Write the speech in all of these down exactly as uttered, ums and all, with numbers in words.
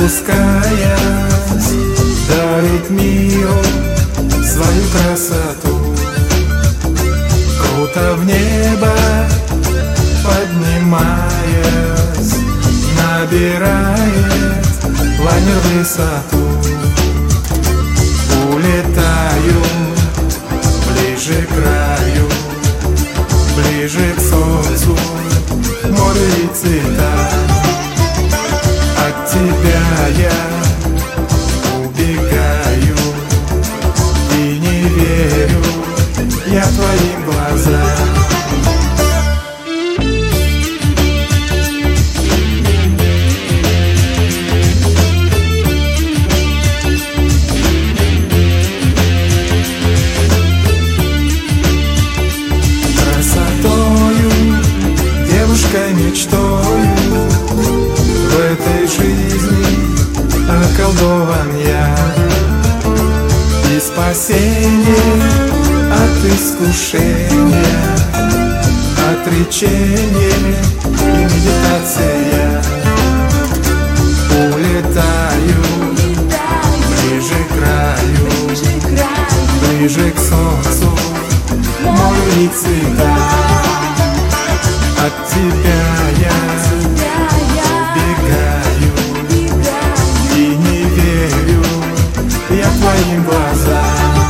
опускаясь, дарит миру свою красоту. Круто в небо поднимаясь, набирает лайнер высоту. Улетаю ближе к краю, ближе к солнцу, морю и цветам. От тебя я убегаю и не верю я твоим глазам. Мечтою в этой жизни околдован я, и спасение от искушения, отречение и медитация. Улетаю ближе к краю, ближе к солнцу, морю и цветам. От тебя я убегаю и не верю я твоим глазам.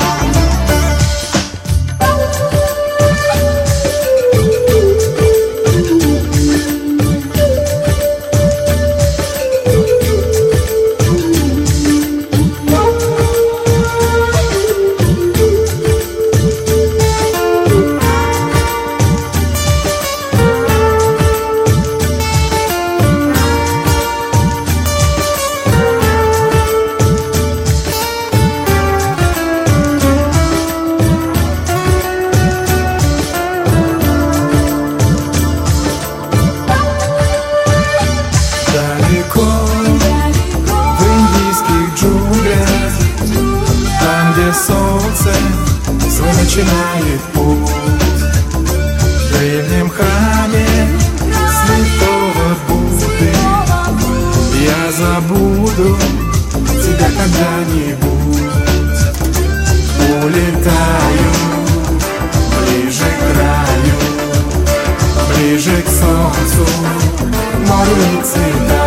Солнце свой начинает путь в древнем храме святого Будды. Я забуду тебя когда-нибудь. Улетаю ближе к краю, ближе к солнцу, морю и цветам.